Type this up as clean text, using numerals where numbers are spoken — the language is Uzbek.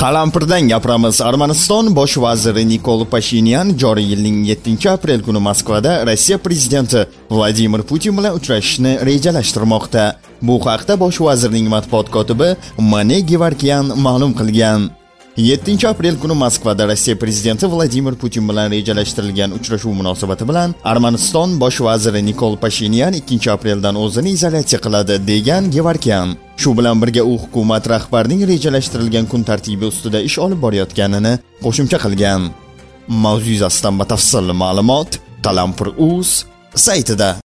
Qalampirdan gapiramiz. Armaniston bosh vaziri Nikol Pashinyan joriy yilning 7-aprel kuni Moskvada Rossiya prezidenti Vladimir Putin bilan uchrashishni rejalashtirmoqda. Bu haqda bosh vazirning matbuot kotibi Mane Gevarkyan ma'lum qilgan. 7-aprel kuni Moskvada Rossiya prezidenti Vladimir Putin bilan rejalashtirilgan uchrashuv munosabati bilan Armaniston bosh vaziri Nikol Pashinyan 2-apreldan o'zini izolyatsiya qiladi degan Gevarkyan. Shu bilan birga u hukumat rahbarining rejalashtirilgan kun tartibi ustida ish olib borayotganini qo'shimcha qilgan. Mavzu yuzasidan batafsil ma'lumot Qalampir.uz saytida.